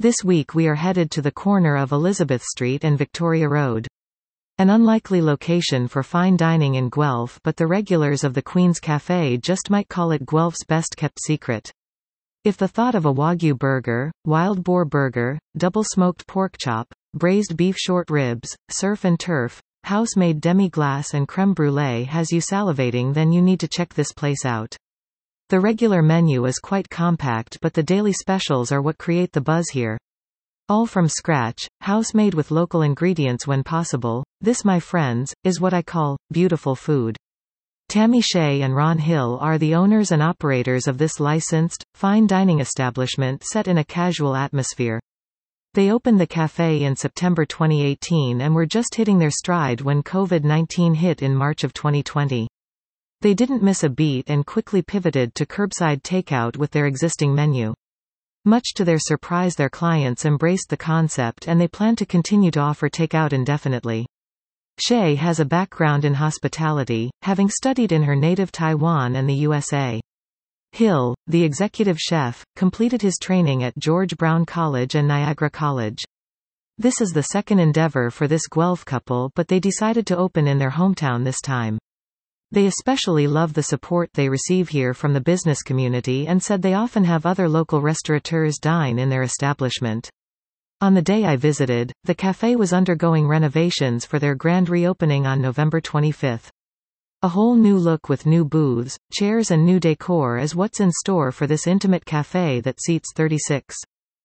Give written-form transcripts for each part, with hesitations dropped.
This week we are headed to the corner of Elizabeth Street and Victoria Road. An unlikely location for fine dining in Guelph, but the regulars of the Queen's Café just might call it Guelph's best-kept secret. If the thought of a Wagyu burger, wild boar burger, double-smoked pork chop, braised beef short ribs, surf and turf, house-made demi-glace and creme brulee has you salivating, then you need to check this place out. The regular menu is quite compact, but the daily specials are what create the buzz here. All from scratch, house-made with local ingredients when possible. This, my friends, is what I call beautiful food. Tammy Shea and Ron Hill are the owners and operators of this licensed, fine dining establishment set in a casual atmosphere. They opened the cafe in September 2018 and were just hitting their stride when COVID-19 hit in March of 2020. They didn't miss a beat and quickly pivoted to curbside takeout with their existing menu. Much to their surprise, their clients embraced the concept and they plan to continue to offer takeout indefinitely. Shea has a background in hospitality, having studied in her native Taiwan and the USA. Hill, the executive chef, completed his training at George Brown College and Niagara College. This is the second endeavor for this Guelph couple, but they decided to open in their hometown this time. They especially love the support they receive here from the business community and said they often have other local restaurateurs dine in their establishment. On the day I visited, the cafe was undergoing renovations for their grand reopening on November 25. A whole new look with new booths, chairs and new decor is what's in store for this intimate cafe that seats 36.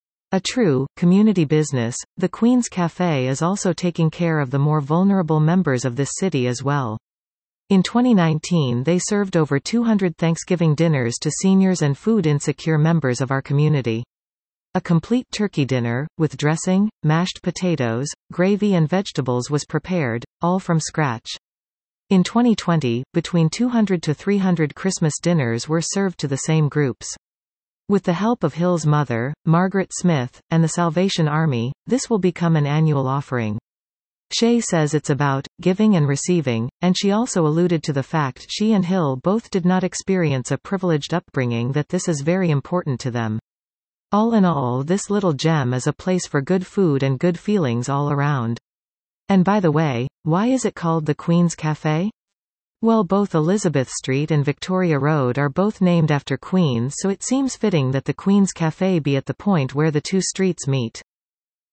A true, community business, the Queen's Café is also taking care of the more vulnerable members of this city as well. In 2019 they served over 200 Thanksgiving dinners to seniors and food-insecure members of our community. A complete turkey dinner, with dressing, mashed potatoes, gravy and vegetables was prepared, all from scratch. In 2020, between 200 to 300 Christmas dinners were served to the same groups. With the help of Hill's mother, Margaret Smith, and the Salvation Army, this will become an annual offering. Shea says it's about giving and receiving, and she also alluded to the fact she and Hill both did not experience a privileged upbringing, that this is very important to them. All in all, this little gem is a place for good food and good feelings all around. And by the way, why is it called the Queen's Café? Well, both Elizabeth Street and Victoria Road are both named after queens, so it seems fitting that the Queen's Café be at the point where the two streets meet.